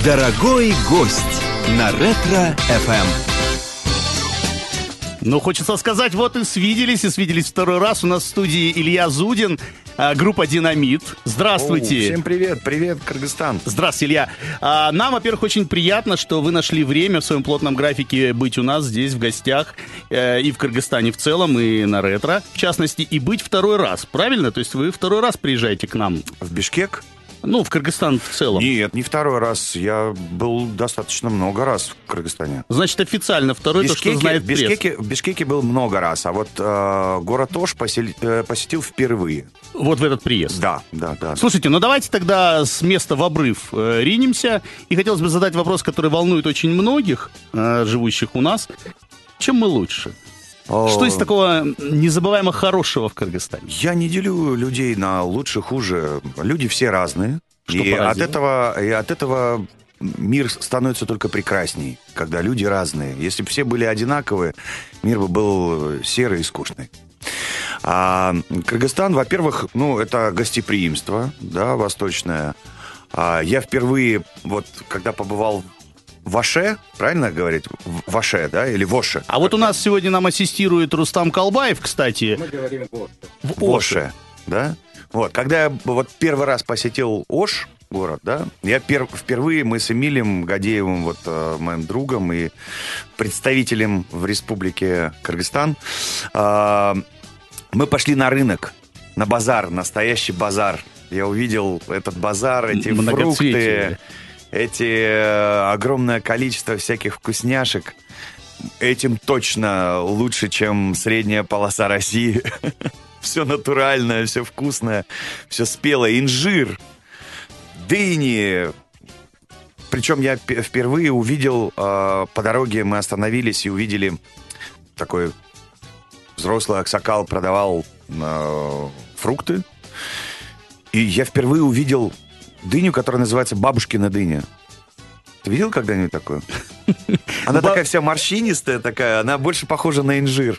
Дорогой гость на Ретро-ФМ. Ну, хочется сказать, вот и свиделись второй раз. У нас в студии Илья Зудин, группа «Динамит». Здравствуйте. Всем привет, привет, Кыргызстан. Здравствуйте, Илья. Нам, во-первых, очень приятно, что вы нашли время в своем плотном графике быть у нас здесь в гостях, и в Кыргызстане в целом, и на «Ретро», в частности, и быть второй раз, правильно? То есть вы второй раз приезжаете к нам? В Бишкек? Ну, в Кыргызстан в целом. Нет, не второй раз. Я был достаточно много раз в Кыргызстане. Значит, официально второй, то, что знает пресс. В Бишкеке был много раз, а вот город Ош посетил впервые. Вот в этот приезд. Да. Слушайте, ну давайте тогда с места в обрыв ринемся. И хотелось бы задать вопрос, который волнует очень многих, живущих у нас. Чем мы лучше? Что из такого незабываемо хорошего в Кыргызстане? Я не делю людей на лучше, хуже. Люди все разные. И от этого мир становится только прекрасней, когда люди разные. Если бы все были одинаковые, мир бы был серый и скучный. А Кыргызстан, во-первых, это гостеприимство, да, восточное. Я впервые, вот, когда побывал в Оше, правильно говорить? В Оше, да? Или в Оше? А вот у нас сегодня нам ассистирует Рустам Калбаев, кстати. Мы говорим в Оше, да? Вот, когда я первый раз посетил Ош, город, да, впервые мы с Эмилем Гадеевым, моим другом и представителем в Республике Кыргызстан, мы пошли на рынок, на базар, настоящий базар. Я увидел этот базар, эти фрукты, огромное количество всяких вкусняшек. Этим точно лучше, чем средняя полоса России. Все натуральное, все вкусное, все спелое. Инжир, дыни. Причем я впервые увидел, по дороге мы остановились и увидели такой взрослый аксакал продавал фрукты. И я впервые увидел дыню, которая называется бабушкина дыня. Ты видел когда-нибудь такую? Она такая вся морщинистая такая, она больше похожа на инжир.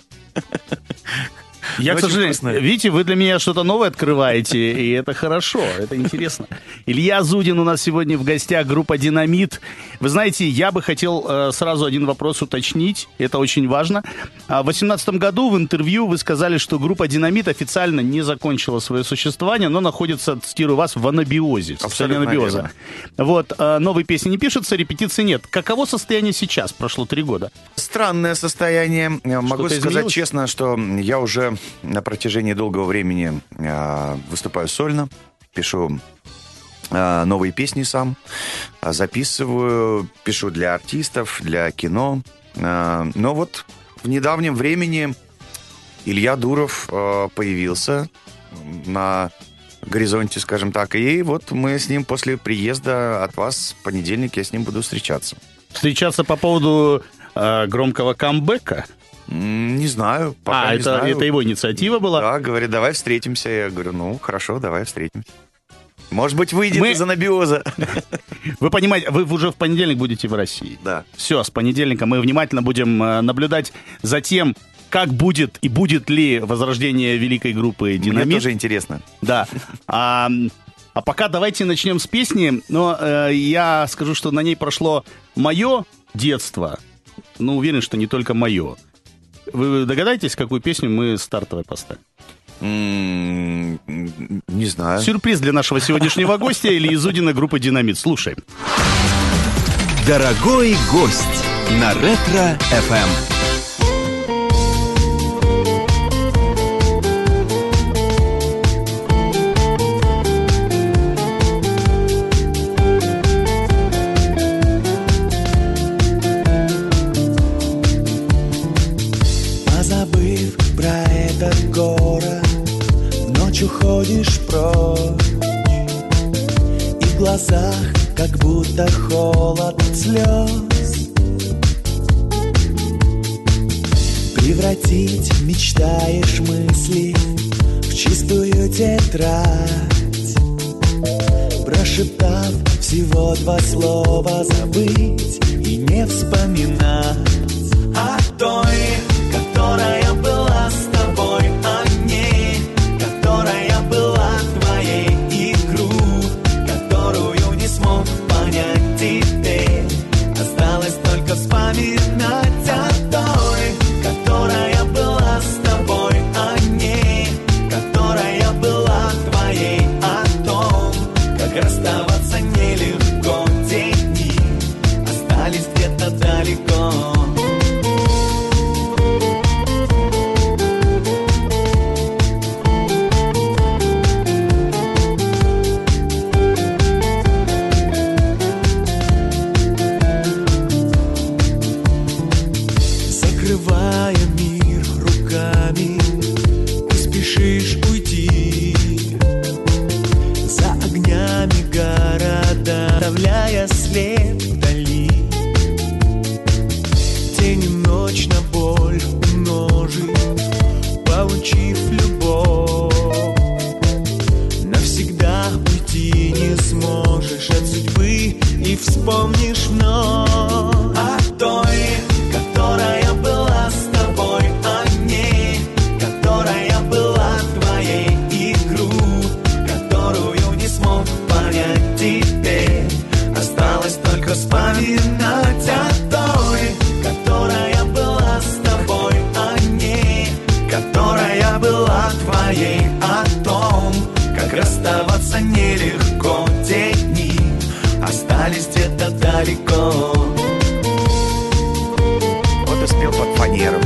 Я, к сожалению, видите, вы для меня что-то новое открываете, и это хорошо, это интересно. Илья Зудин у нас сегодня в гостях, группа «Динамит». Вы знаете, я бы хотел сразу один вопрос уточнить, это очень важно. В 2018 году в интервью вы сказали, что группа «Динамит» официально не закончила свое существование, но находится, цитирую вас, в анабиозе, в состоянии анабиоза. Вот, новые песни не пишутся, репетиций нет. Каково состояние сейчас? Прошло 3 года. Странное состояние. Могу сказать изменилось? честно, что я уже на протяжении долгого времени выступаю сольно, пишу новые песни сам, записываю, пишу для артистов, для кино. Но вот в недавнем времени Илья Дуров появился на горизонте, скажем так, и вот мы с ним после приезда от вас в понедельник я с ним буду встречаться. Встречаться по поводу громкого камбэка? Не знаю, пока не знаю. Это его инициатива была? Да, говорит, давай встретимся. Я говорю, хорошо, давай встретимся. Может быть, выйдет из анабиоза. Вы понимаете, вы уже в понедельник будете в России. Да. Все, с понедельника мы внимательно будем наблюдать за тем, как будет и будет ли возрождение великой группы «Динамит». Мне тоже интересно. Да. А пока давайте начнем с песни. Но я скажу, что на ней прошло мое детство. Но уверен, что не только мое. Вы догадаетесь, какую песню мы стартовой поставим? Не знаю. Сюрприз для нашего сегодняшнего гостя Ильи Зудина, группы «Динамит». Слушаем. Дорогой гость на Ретро-ФМ. Уходишь прочь, и в глазах как будто холод слез. Превратить мечтаешь мысли в чистую тетрадь, прошептав всего 2 слова, забыть и не вспоминать о той, которая была с тобой, о ней, которая была твоей, игру, которую не смог понять теперь. расставаться нелегко. Те дни остались где-то далеко. Вот и спел под фанеру.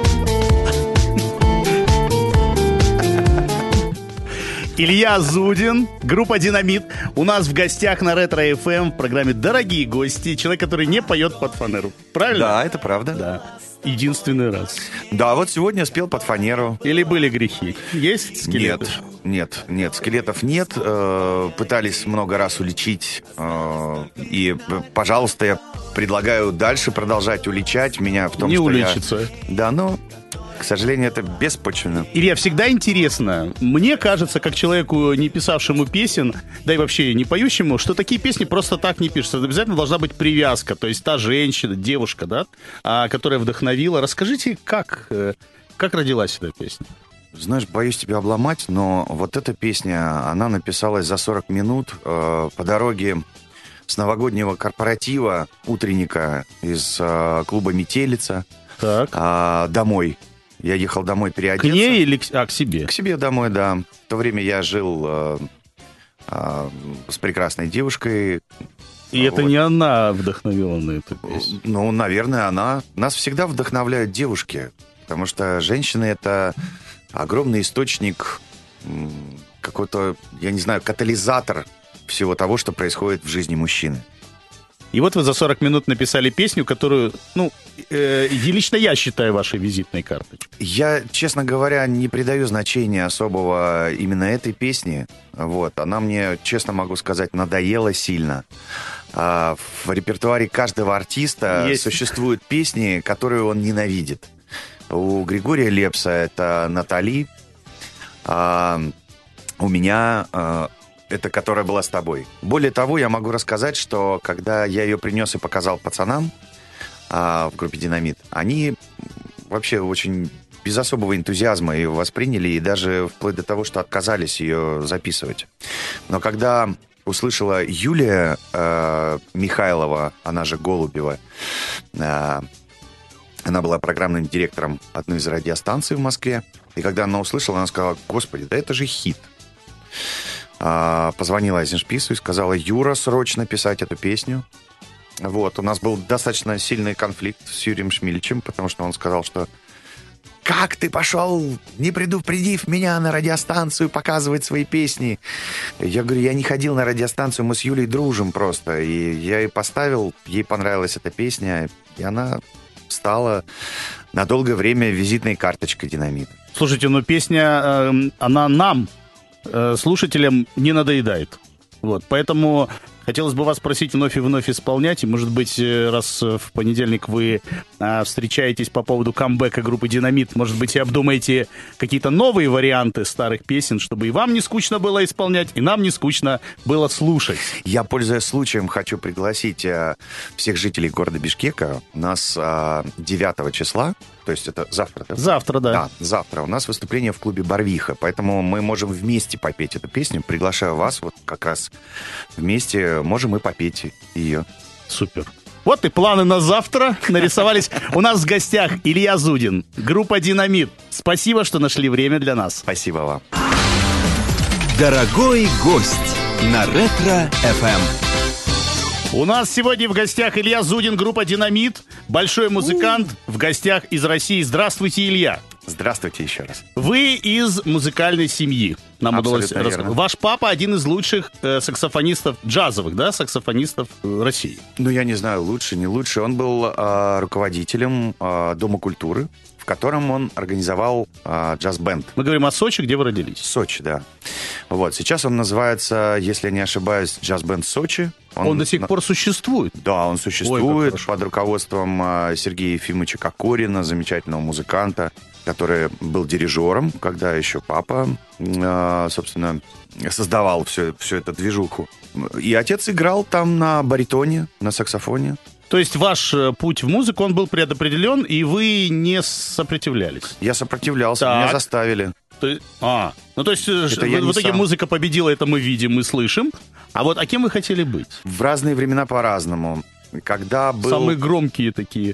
Илья Зудин, группа «Динамит». У нас в гостях на Ретро-ФМ в программе «Дорогие гости». Человек, который не поет под фанеру. Правильно? Да, это правда. Да. Единственный раз. Да, вот сегодня спел под фанеру. Или были грехи? Есть скелеты? Нет, скелетов нет. Пытались много раз уличить. И, пожалуйста, я предлагаю дальше продолжать уличать меня в том, не что уличиться. Да, но, к сожалению, это беспочвенно. Илья, всегда интересно. Мне кажется, как человеку, не писавшему песен, да и вообще не поющему, что такие песни просто так не пишутся. Обязательно должна быть привязка. То есть та женщина, девушка, да, которая вдохновила. Расскажите, как родилась эта песня? Знаешь, боюсь тебя обломать, но вот эта песня, она написалась за 40 минут по дороге с новогоднего корпоратива, утренника из клуба «Метелица» домой. Я ехал домой переодеться. К ней или к себе? К себе домой, да. В то время я жил с прекрасной девушкой. И это не она вдохновила на эту песню? Ну, наверное, она. Нас всегда вдохновляют девушки, потому что женщины — это огромный источник какой-то, я не знаю, катализатор всего того, что происходит в жизни мужчины. И вот вы за 40 минут написали песню, которую, лично я считаю вашей визитной карточкой. Я, честно говоря, не придаю значения особого именно этой песне. Вот. Она мне, честно могу сказать, надоела сильно. В репертуаре каждого артиста существуют песни, которые он ненавидит. У Григория Лепса это «Натали», у меня это «Которая была с тобой». Более того, я могу рассказать, что когда я ее принес и показал пацанам в группе «Динамит», они вообще очень без особого энтузиазма ее восприняли и даже вплоть до того, что отказались ее записывать. Но когда услышала Юлия Михайлова, она же Голубева, она была программным директором одной из радиостанций в Москве. И когда она услышала, она сказала: «Господи, да это же хит». Позвонила Айзеншпису и сказала: «Юра, срочно писать эту песню». Вот, у нас был достаточно сильный конфликт с Юрием Шмильчем, потому что он сказал, что «Как ты пошел, не предупредив меня, на радиостанцию показывать свои песни?» Я говорю: «Я не ходил на радиостанцию, мы с Юлей дружим просто». И я ей поставил, ей понравилась эта песня, и она стала на долгое время визитной карточкой «Динамита». Слушайте, но песня, она нам, слушателям, не надоедает. Вот, поэтому хотелось бы вас просить вновь и вновь исполнять. И, может быть, раз в понедельник вы встречаетесь по поводу камбэка группы «Динамит», может быть, и обдумаете какие-то новые варианты старых песен, чтобы и вам не скучно было исполнять, и нам не скучно было слушать. Я, пользуясь случаем, хочу пригласить всех жителей города Бишкека. У нас 9 числа, то есть это завтра, да? Завтра, да. Да, завтра у нас выступление в клубе «Барвиха», поэтому мы можем вместе попеть эту песню. Приглашаю вас, вот как раз вместе можем и попеть ее. Супер. Вот и планы на завтра нарисовались. У нас в гостях Илья Зудин, группа «Динамит». Спасибо, что нашли время для нас. Спасибо вам. Дорогой гость на Ретро-ФМ. У нас сегодня в гостях Илья Зудин, группа «Динамит», большой музыкант, в гостях из России. Здравствуйте, Илья. Здравствуйте еще раз. Вы из музыкальной семьи. Нам удалось рассказать. Ваш папа один из лучших саксофонистов, джазовых, да, саксофонистов России. Ну, я не знаю, лучше, не лучше. Он был руководителем Дома культуры, в котором он организовал джаз-бенд. Мы говорим о Сочи, где вы родились. Сочи, да. Вот, сейчас он называется, если я не ошибаюсь, джаз-бенд Сочи. Он до сих пор существует? Да, он существует. Ой, под руководством Сергея Ефимовича Кокорина, замечательного музыканта, который был дирижером, когда еще папа, собственно, создавал всю эту движуху. И отец играл там на баритоне, на саксофоне. То есть ваш путь в музыку, он был предопределен, и вы не сопротивлялись? Я сопротивлялся, меня заставили. То есть в итоге музыка победила, это мы видим, мы слышим. А вот кем вы хотели быть? В разные времена по-разному. Когда был... Самые громкие такие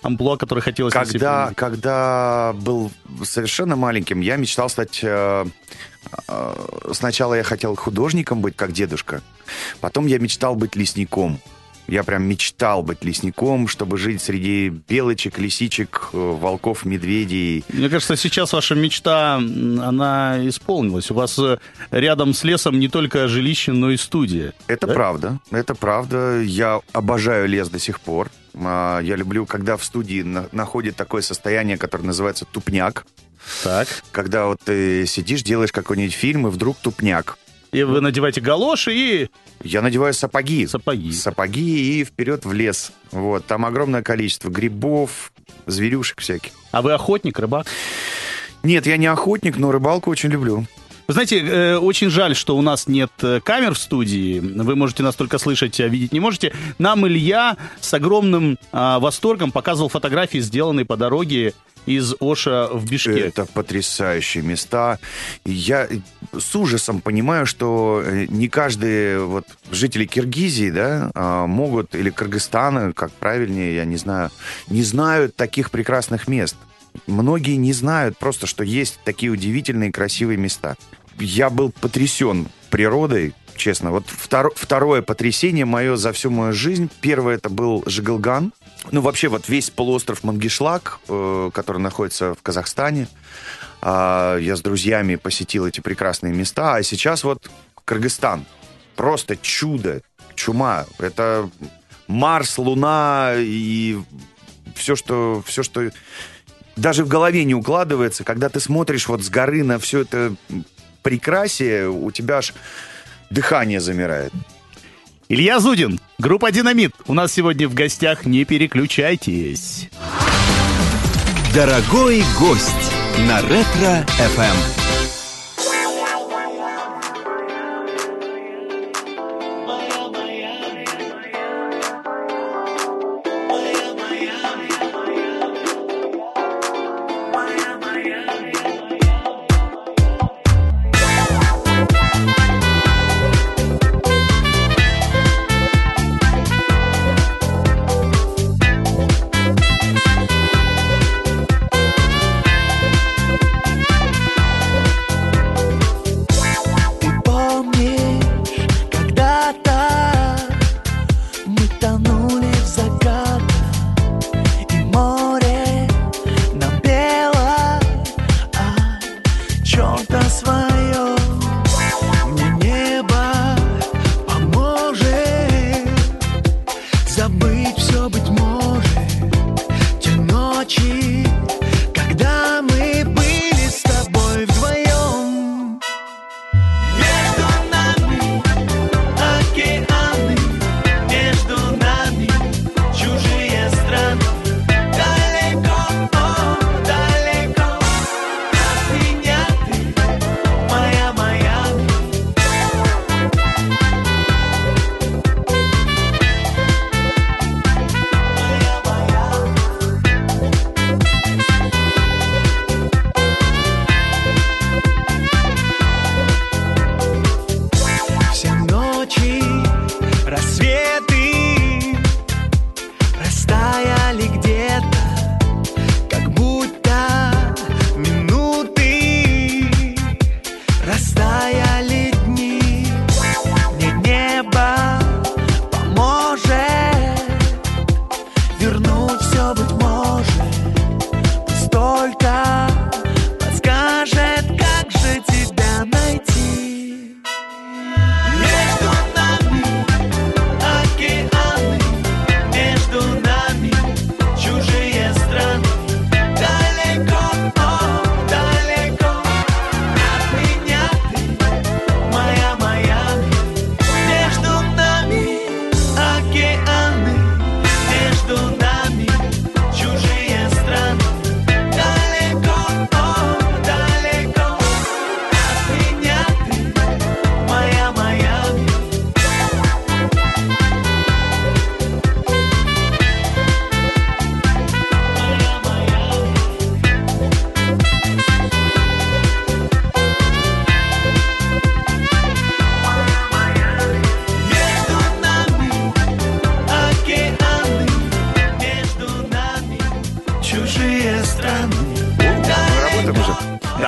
амплуа, которое хотелось носить? Когда был совершенно маленьким, я мечтал стать... Сначала я хотел художником быть, как дедушка. Потом я мечтал быть лесником. Я прям мечтал быть лесником, чтобы жить среди белочек, лисичек, волков, медведей. Мне кажется, сейчас ваша мечта, она исполнилась. У вас рядом с лесом не только жилище, но и студия. Это да? правда, это правда. Я обожаю лес до сих пор. Я люблю, когда в студии находит такое состояние, которое называется тупняк. Так. Когда вот ты сидишь, делаешь какой-нибудь фильм, и вдруг тупняк. И вы надеваете галоши и... Я надеваю сапоги. Сапоги. И вперед в лес. Вот. Там огромное количество грибов, зверюшек всяких. А вы охотник, рыбак? Нет, я не охотник, но рыбалку очень люблю. Вы знаете, очень жаль, что у нас нет камер в студии. Вы можете нас только слышать, а видеть не можете. Нам Илья с огромным восторгом показывал фотографии, сделанные по дороге из Оша в Бишкек. Это потрясающие места. Я с ужасом понимаю, что не каждый вот жители Киргизии, да, могут, или Кыргызстана, как правильнее, я не знаю, не знают таких прекрасных мест. Многие не знают просто, что есть такие удивительные красивые места. Я был потрясен природой, честно. Вот второе потрясение мое за всю мою жизнь. Первое это был Жигалган. Ну, вообще, вот весь полуостров Мангишлак, который находится в Казахстане. Я с друзьями посетил эти прекрасные места. А сейчас вот Кыргызстан. Просто чудо, чума. Это Марс, Луна и все, что даже в голове не укладывается. Когда ты смотришь вот с горы на все это прекрасие, у тебя аж дыхание замирает. Илья Зудин, группа «Динамит». У нас сегодня в гостях, не переключайтесь. Дорогой гость на Ретро-ФМ.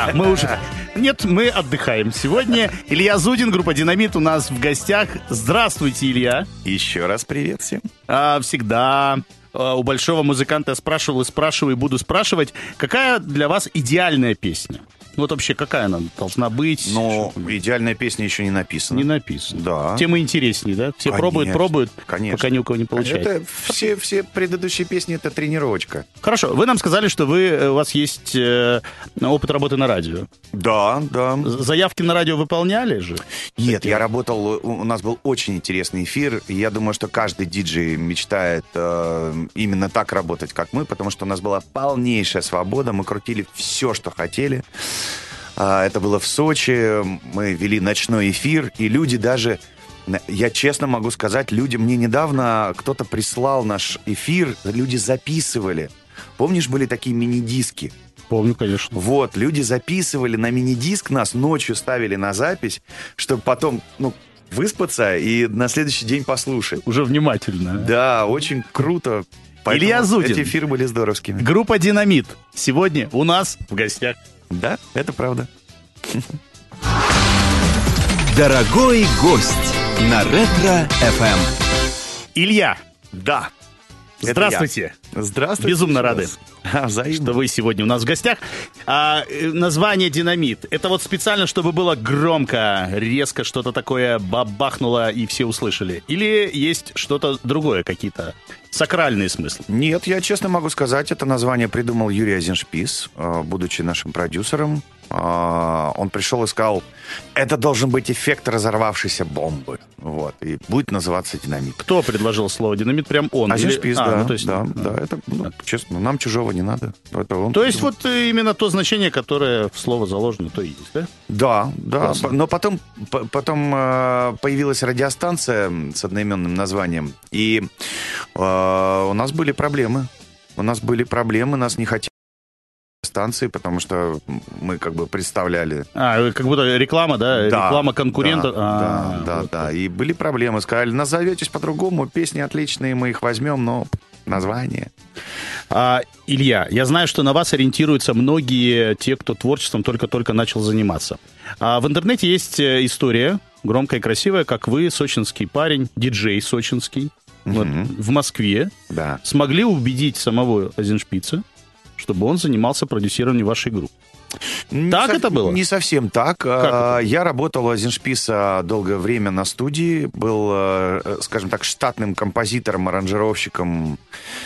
Да, мы уже... Нет, мы отдыхаем сегодня. Илья Зудин, группа «Динамит» у нас в гостях. Здравствуйте, Илья. Еще раз привет всем. Всегда у большого музыканта я спрашивал и спрашиваю, и буду спрашивать, какая для вас идеальная песня? Вот вообще, какая она должна быть? Но идеальная песня еще не написана. Не написано. Да. Тем и интереснее, да? Все Конечно, пробуют, конечно. пока ни у кого не получается. Это все предыдущие песни — это тренировочка. Хорошо, вы нам сказали, что у вас есть опыт работы на радио. Да. Заявки на радио выполняли же? Нет, я работал, у нас был очень интересный эфир, и я думаю, что каждый диджей мечтает именно так работать, как мы, потому что у нас была полнейшая свобода, мы крутили все, что хотели. Это было в Сочи, мы вели ночной эфир, и люди даже, я честно могу сказать, люди, мне недавно кто-то прислал наш эфир, люди записывали. Помнишь, были такие мини-диски? Помню, конечно. Вот, люди записывали на мини-диск нас, ночью ставили на запись, чтобы потом, выспаться и на следующий день послушать. Уже внимательно. Да, очень круто. Поэтому Илья Зудин. Эти эфиры были здоровскими. Группа «Динамит» сегодня у нас в гостях. Да, это правда. Дорогой гость на Ретро-ФМ. Илья, Да. это здравствуйте. я. Здравствуйте. Безумно рады, Взаимно. что вы сегодня у нас в гостях. Название «Динамит» — это вот специально, чтобы было громко, резко что-то такое бабахнуло и все услышали? Или есть что-то другое, какие-то сакральные смыслы? Нет, я честно могу сказать, это название придумал Юрий Айзеншпис, будучи нашим продюсером. Он пришел и сказал, это должен быть эффект разорвавшейся бомбы. Вот. И будет называться «Динамит». Кто предложил слово «Динамит»? Прям он? Айзеншпис, да. то есть, да. Это, честно, нам чужого не надо. Это он То есть придумал. вот именно то значение, которое в слово заложено, то и есть, да? Да. Классно. Но потом появилась радиостанция с одноименным названием, и у нас были проблемы. Нас не хотели станции, потому что мы как бы представляли... Как будто реклама, да? Да, Реклама конкурента. Да. И были проблемы. Сказали, назоветесь по-другому, песни отличные, мы их возьмем, но название... Илья, я знаю, что на вас ориентируются многие те, кто творчеством только-только начал заниматься. В интернете есть история, громкая и красивая, как вы, сочинский парень, диджей сочинский, вот, в Москве, Да. смогли убедить самого Айзеншпица, чтобы он занимался продюсированием вашей группы. Так это было? Не совсем так. это? Я работал у Айзеншписа долгое время на студии, был, скажем так, штатным композитором, аранжировщиком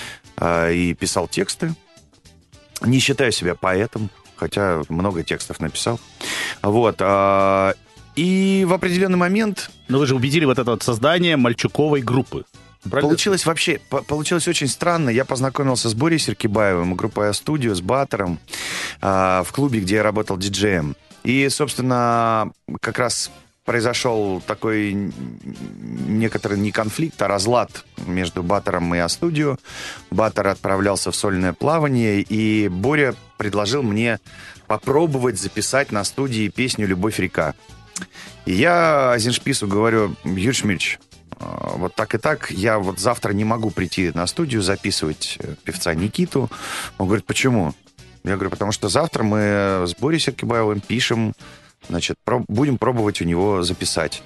и писал тексты. Не считаю себя поэтом, хотя много текстов написал. Вот. И в определенный момент... Но вы же убедили вот это вот создание мальчуковой группы. Правильно? Получилось очень странно. Я познакомился с Борей Серкибаевым, группой «А-студио», с Баттером в клубе, где я работал диджеем. И, собственно, как раз произошел такой некоторый не конфликт, а разлад между Баттером и «А-студио». Баттер отправлялся в сольное плавание, и Боря предложил мне попробовать записать на студии песню «Любовь река». И я Айзеншпису говорю, Юрий Шмильевич, вот так и так, я вот завтра не могу прийти на студию записывать певца Никиту. Он говорит, почему? Я говорю, потому что завтра мы с Борей Серкибаевым пишем, значит, будем пробовать у него записать.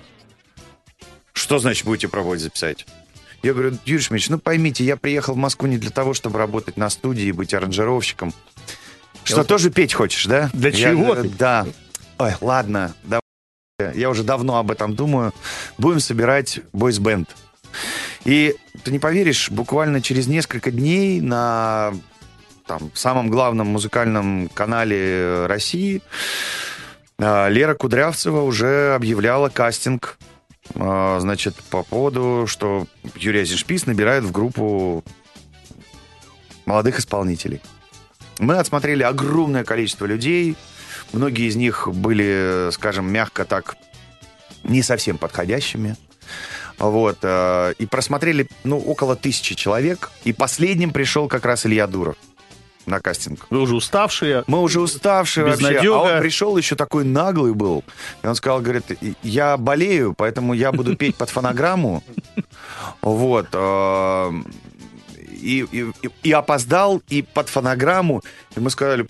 Что значит будете пробовать записать? Я говорю, Юрий Шмильевич, поймите, я приехал в Москву не для того, чтобы работать на студии и быть аранжировщиком. Что, тоже петь хочешь, да? Для чего ты? Да. Ой, ладно, давай. Я уже давно об этом думаю. Будем собирать бойс-бенд. И ты не поверишь, буквально через несколько дней на самом главном музыкальном канале России Лера Кудрявцева уже объявляла кастинг, значит, по поводу, что Юрий Айзеншпис набирает в группу молодых исполнителей. Мы отсмотрели огромное количество людей. Многие из них были, скажем, мягко так, не совсем подходящими. Вот. И просмотрели, около 1000 человек. И последним пришел как раз Илья Дуров на кастинг. Вы уже уставшие? Мы уже уставшие вообще. Безнадега. А он пришел еще такой наглый был. И он сказал, говорит, я болею, поэтому я буду петь под фонограмму. Вот. И опоздал, и под фонограмму. И мы сказали,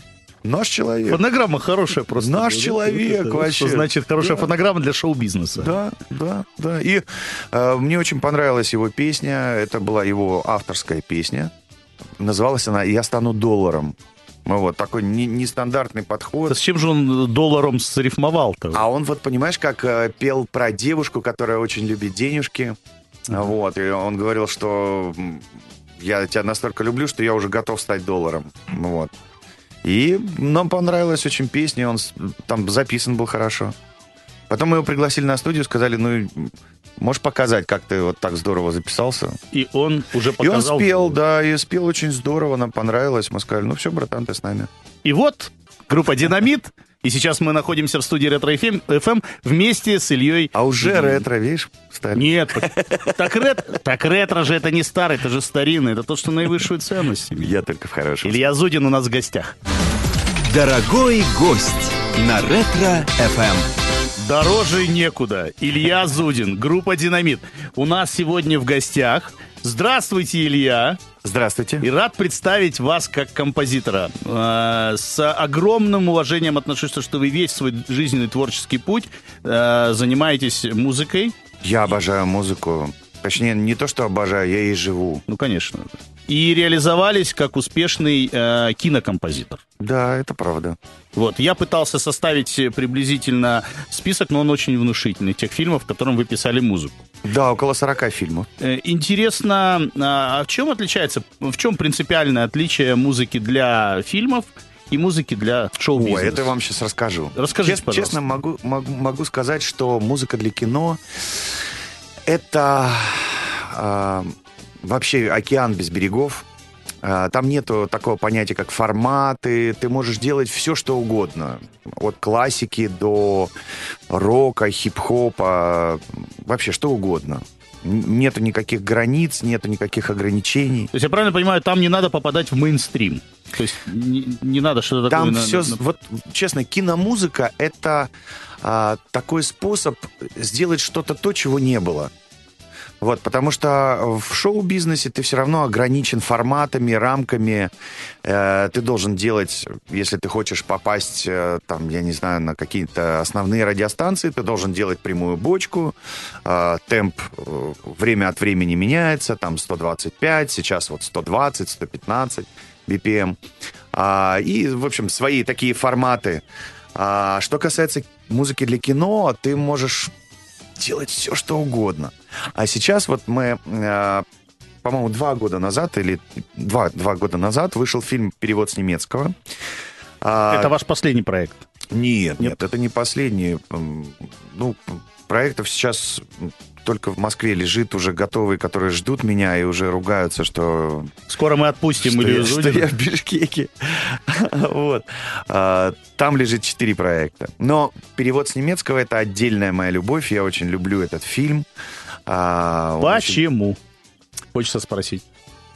Наш человек. Фонограмма хорошая просто. Наш человек вообще. Что значит хорошая фонограмма для шоу-бизнеса. Да. И мне очень понравилась его песня. Это была его авторская песня. Называлась она «Я стану долларом». Вот такой нестандартный подход. Да с чем же он долларом срифмовал-то? А он вот, понимаешь, как пел про девушку, которая очень любит денежки. Вот. И он говорил, что я тебя настолько люблю, что я уже готов стать долларом. Вот. И нам понравилась очень песня, он там записан был хорошо. Потом мы его пригласили на студию, сказали, ну, можешь показать, как ты вот так здорово записался? И он уже показал. И он спел, да, и спел очень здорово, нам понравилось. Мы сказали, ну все, братан, ты с нами. И вот группа «Динамит». И сейчас мы находимся в студии Ретро-ФМ вместе с Ильей. А уже ретро, видишь, стали. Нет, так ретро же это не старый, это же старинный. Это то, что наивысшую ценность. Я только в хорошем. Илья Зудин у нас в гостях. Дорогой гость на Ретро-ФМ. Дороже некуда. Илья Зудин, группа «Динамит». У нас сегодня в гостях. Здравствуйте, Илья. Здравствуйте. И рад представить вас как композитора. С огромным уважением отношусь, что вы весь свой жизненный творческий путь занимаетесь музыкой. Я обожаю музыку. Точнее, не то, что обожаю, я ей живу. Ну, конечно. И реализовались как успешный кинокомпозитор. Да, это правда. Вот, я пытался составить приблизительно список, но он очень внушительный, тех фильмов, в которых вы писали музыку. Да, около 40 фильмов. Интересно, а в чем отличается, в чем принципиальное отличие музыки для фильмов и музыки для шоу-бизнеса? Ой, это я вам сейчас расскажу. Расскажите, пожалуйста. Честно могу сказать, что музыка для кино — это вообще океан без берегов. Там нету такого понятия, как форматы. Ты можешь делать все, что угодно. От классики до рока, хип-хопа. Вообще, что угодно. Нету никаких границ, нету никаких ограничений. То есть, я правильно понимаю, там не надо попадать в мейнстрим? То есть, не надо что-то такое... Там все... Вот, честно, киномузыка — это такой способ сделать что-то то, чего не было. Вот, потому что в шоу-бизнесе ты все равно ограничен форматами, рамками. Ты должен делать, если ты хочешь попасть, там, я не знаю, на какие-то основные радиостанции, ты должен делать прямую бочку. Темп время от времени меняется, там 125, сейчас вот 120, 115 BPM. И, в общем, свои такие форматы. Что касается музыки для кино, ты можешь делать все, что угодно. А сейчас вот мы, по-моему, 2 года назад вышел фильм «Перевод с немецкого». Это ваш последний проект? Нет, это не последний. Ну, проектов сейчас только в Москве лежит уже готовый, которые ждут меня и уже ругаются, что... Скоро мы отпустим Илью Зудина. Что я в Бишкеке. Вот. Там лежит 4 проекта. Но «Перевод с немецкого» — это отдельная моя любовь. Я очень люблю этот фильм. Почему? Хочется спросить.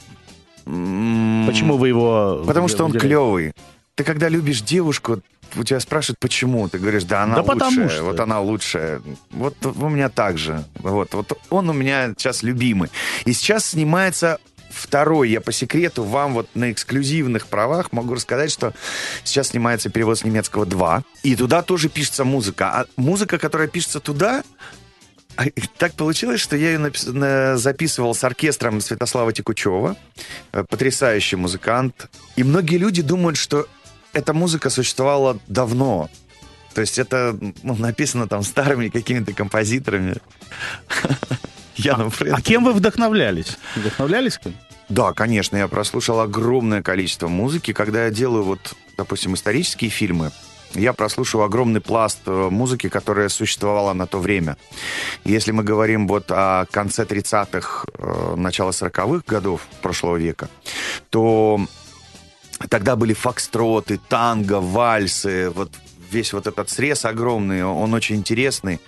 Почему вы его... Потому что он клевый. Ты когда любишь девушку, у тебя спрашивают, почему. Ты говоришь, да, она лучшая. Что... Вот она лучшая. Вот у меня так же. Вот он у меня сейчас любимый. И сейчас снимается второй. Я по секрету вам вот на эксклюзивных правах могу рассказать, что сейчас снимается «Перевод с немецкого 2». И туда тоже пишется музыка. А музыка, которая пишется туда... Так получилось, что я ее записывал с оркестром Святослава Текучева. Потрясающий музыкант. И многие люди думают, что эта музыка существовала давно. То есть это написано там старыми какими-то композиторами. А кем вы вдохновлялись? Вдохновлялись кем? Да, конечно, я прослушал огромное количество музыки. Когда я делаю, вот, допустим, исторические фильмы, я прослушиваю огромный пласт музыки, которая существовала на то время. Если мы говорим вот о конце 30-х, начало 40-х годов прошлого века, то тогда были фокстроты, танго, вальсы, вот весь вот этот срез огромный, он очень интересный.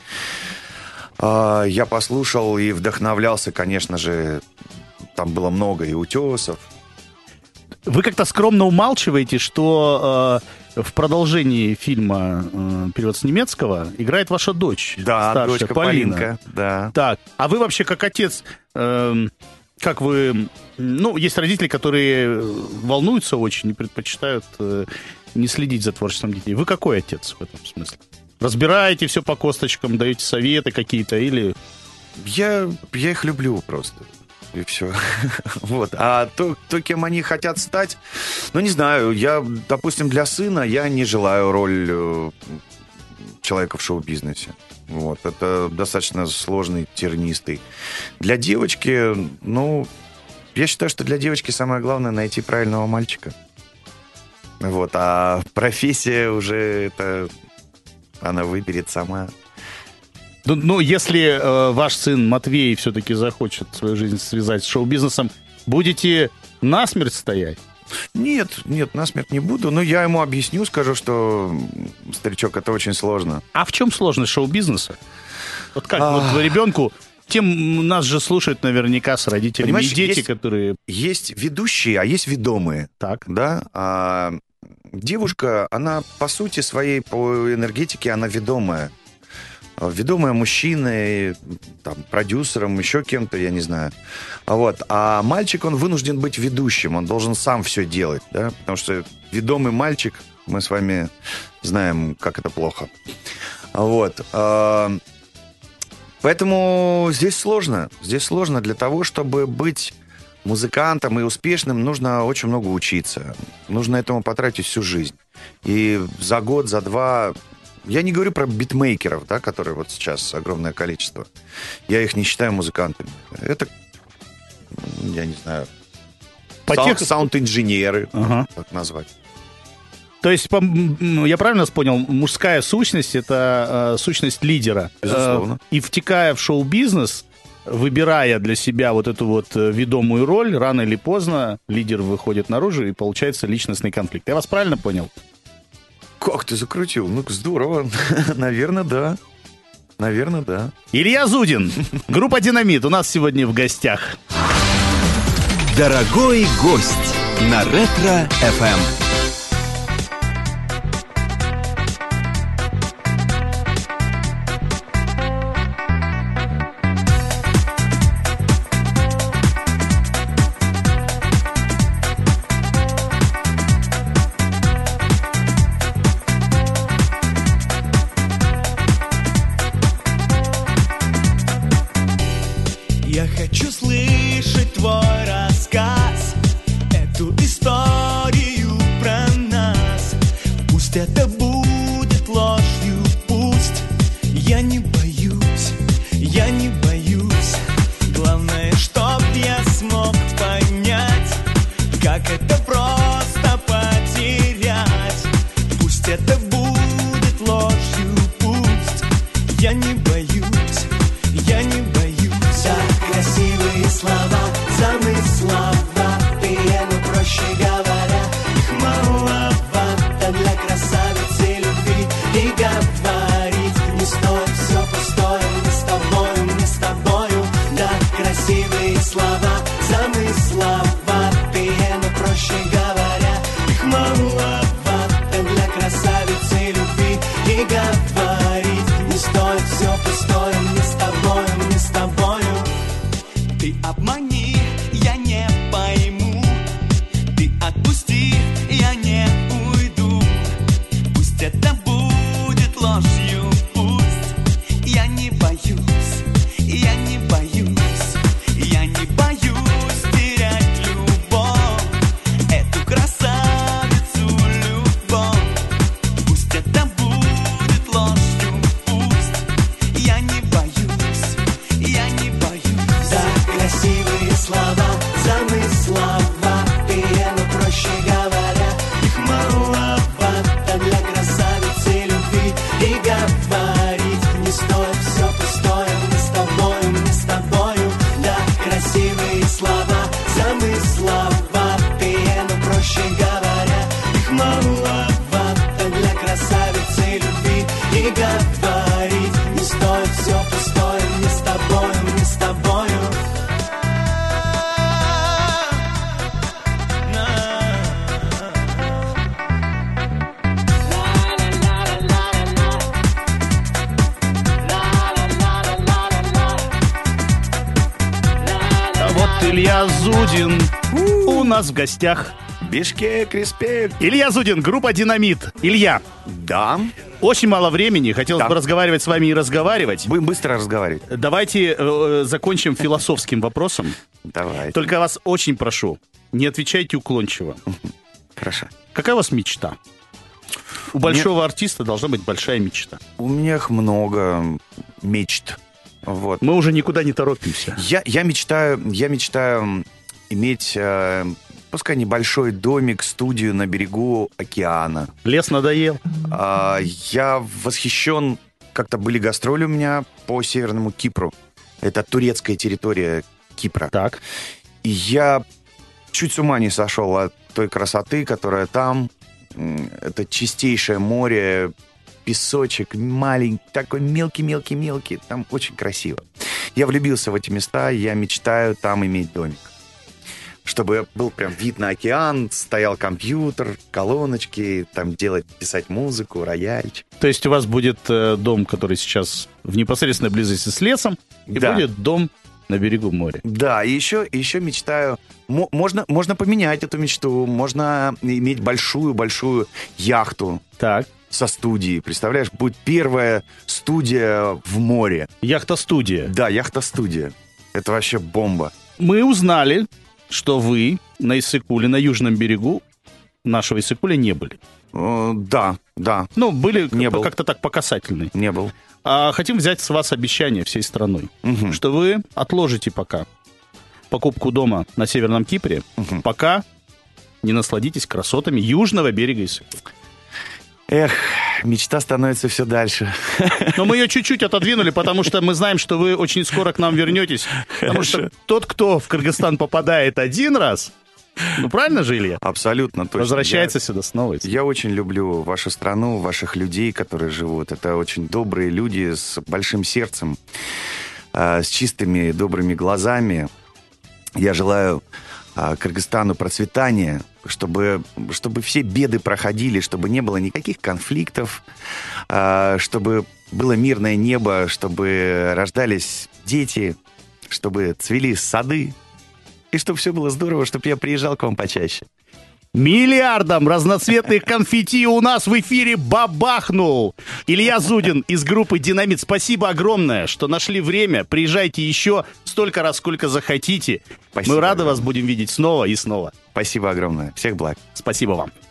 Я послушал и вдохновлялся, конечно же, там было много и утесов. Вы как-то скромно умалчиваете, что в продолжении фильма «Перевод с немецкого» играет ваша дочь. Да, старшая, дочка Полина. Полинка, да. Так, а вы вообще как отец, как вы... Ну, есть родители, которые волнуются очень и предпочитают не следить за творчеством детей. Вы какой отец в этом смысле? Разбираете все по косточкам, даете советы какие-то или... Я их люблю просто. И все. Вот. А то, кем они хотят стать, ну, не знаю, допустим, для сына я не желаю роль человека в шоу-бизнесе. Вот. Это достаточно сложный, тернистый. Для девочки, ну, я считаю, что для девочки самое главное найти правильного мальчика. Вот. А профессия уже это она выберет сама. Ну, если ваш сын Матвей все-таки захочет свою жизнь связать с шоу-бизнесом, будете насмерть стоять? Нет, насмерть не буду. Но я ему объясню, скажу, что, старичок, это очень сложно. А в чем сложность шоу-бизнеса? Вот как вот ребенку... Нас же слушают наверняка с родителями. Понимаешь, и дети, которые... Есть ведущие, а есть ведомые. Так. Да? А девушка, она по сути своей, по энергетике, она ведомая. Ведомая мужчиной, там, продюсером, еще кем-то, я не знаю. Вот. А мальчик, он вынужден быть ведущим, он должен сам все делать, да? Потому что ведомый мальчик, мы с вами знаем, как это плохо. Вот. Поэтому здесь сложно. Здесь сложно. Для того, чтобы быть музыкантом и успешным, нужно очень много учиться. Нужно этому потратить всю жизнь. И за год, за два... Я не говорю про битмейкеров, да, которые вот сейчас огромное количество. Я их не считаю музыкантами. Это, я не знаю, саунд-инженеры, так назвать. То есть, я правильно понял, мужская сущность — это сущность лидера. Безусловно. И втекая в шоу-бизнес, выбирая для себя вот эту вот ведомую роль, рано или поздно лидер выходит наружу, и получается личностный конфликт. Я вас правильно понял? Как ты закрутил? Ну, здорово. Наверное, да. Наверное, да. Илья Зудин, группа «Динамит» у нас сегодня в гостях. Дорогой гость на Ретро-ФМ. Я хочу слышать твой рассказ, эту историю про нас. Пусть это будет ложью, пусть. Я не боюсь, я не боюсь. Главное, чтоб я смог понять, как это просто потерять. Пусть это будет ложью, пусть. Я не боюсь, я не боюсь. Красивые слова, замысловатые, но проще говоря, их маловато для красавицы любви. И говорить не стоит, все пустое, не с тобою. Да, красивые слова, замысловатые, но проще говоря, их маловато для красавицы любви. И говорить не стоит, все пустое, не с тобою. Ты обмани, я не пойму. Ты отпусти, я не уйду. Пусть это будет ложью, пусть. Я не боюсь, я не боюсь. Я не боюсь терять любовь, эту красавицу любовь. Пусть это будет ложью, пусть. Я не боюсь, я не боюсь. Красивые слова, замысловатые, но проще говоря, их маловато для красавицы любви. И говорить не стоит, все пустое, не с тобою. Да, красивые слова, замысловатые, но проще говоря, их маловато для красавицы любви. И говорить не стоит, все пустое, не с тобою. Илья Зудин у нас в гостях. Бишкек, респект. Илья Зудин, группа «Динамит». Илья, Да. очень мало времени, хотелось Да. бы разговаривать с вами и разговаривать. Будем быстро разговаривать. Давайте закончим философским вопросом. Давай. Только вас очень прошу, не отвечайте уклончиво. Хорошо. Какая у вас мечта? У большого артиста должна быть большая мечта. У меня их много мечт. Вот. Мы уже никуда не торопимся. Я мечтаю иметь, пускай небольшой домик, студию на берегу океана. Лес надоел? Я восхищен, как-то были гастроли у меня по Северному Кипру. Это турецкая территория Кипра. Так. И я чуть с ума не сошел от той красоты, которая там. Это чистейшее море, песочек маленький, такой мелкий. Там очень красиво. Я влюбился в эти места, я мечтаю там иметь домик. Чтобы был прям вид на океан, стоял компьютер, колоночки, там писать музыку, рояльчик. То есть у вас будет дом, который сейчас в непосредственной близости с лесом, и Да. будет дом на берегу моря. Да, и еще мечтаю... Можно поменять эту мечту, можно иметь большую яхту Так. со студией. Представляешь, будет первая студия в море. Яхта-студия. Да, яхта-студия. Это вообще бомба. Мы узнали, что вы на Иссык-Куле, на южном берегу нашего Иссык-Куля не были. Да, Ну, были Не был. как-то так по касательной. не был. А хотим взять с вас обещание всей страной, Мгм. что вы отложите пока покупку дома на Северном Кипре, пока не насладитесь красотами южного берега Иссык-Куля. Эх, мечта становится все дальше. Но мы ее чуть-чуть отодвинули, потому что мы знаем, что вы очень скоро к нам вернетесь. Потому что тот, кто в Кыргызстан попадает один раз, ну правильно же, Илья? Абсолютно точно. Возвращается сюда снова. Я очень люблю вашу страну, ваших людей, которые живут. Это очень добрые люди с большим сердцем, с чистыми добрыми глазами. Я желаю Кыргызстану процветания, чтобы все беды проходили, чтобы не было никаких конфликтов, чтобы было мирное небо, чтобы рождались дети, чтобы цвели сады, и чтобы все было здорово, чтобы я приезжал к вам почаще. Миллиардом разноцветных конфетти у нас в эфире бабахнул. Илья Зудин из группы «Динамит». Спасибо огромное, что нашли время. Приезжайте еще столько раз, сколько захотите. Спасибо Мы рады огромное. вас будем видеть снова и снова. Спасибо огромное. Всех благ. Спасибо вам.